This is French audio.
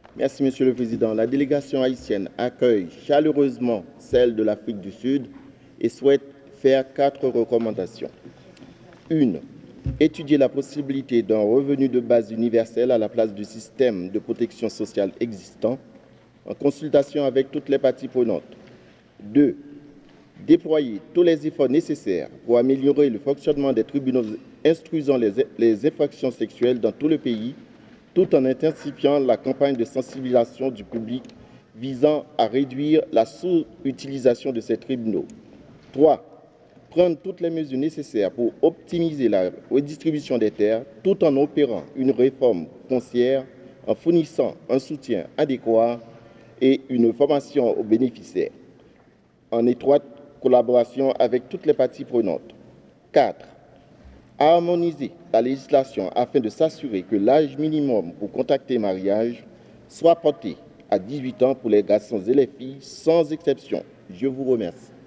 Merci, Monsieur le Président. La délégation haïtienne accueille chaleureusement celle de l'Afrique du Sud et souhaite faire 4 recommandations. 1. Étudier la possibilité d'un revenu de base universel à la place du système de protection sociale existant, en consultation avec toutes les parties prenantes. 2. Déployer tous les efforts nécessaires pour améliorer le fonctionnement des tribunaux instruisant les infractions sexuelles dans tout le pays, tout en intensifiant la campagne de sensibilisation du public visant à réduire la sous-utilisation de ces tribunaux. 3. Prendre toutes les mesures nécessaires pour optimiser la redistribution des terres tout en opérant une réforme foncière en fournissant un soutien adéquat et une formation aux bénéficiaires, en étroite collaboration avec toutes les parties prenantes. 4. Harmoniser la législation afin de s'assurer que l'âge minimum pour contracter mariage soit porté à 18 ans pour les garçons et les filles sans exception. Je vous remercie.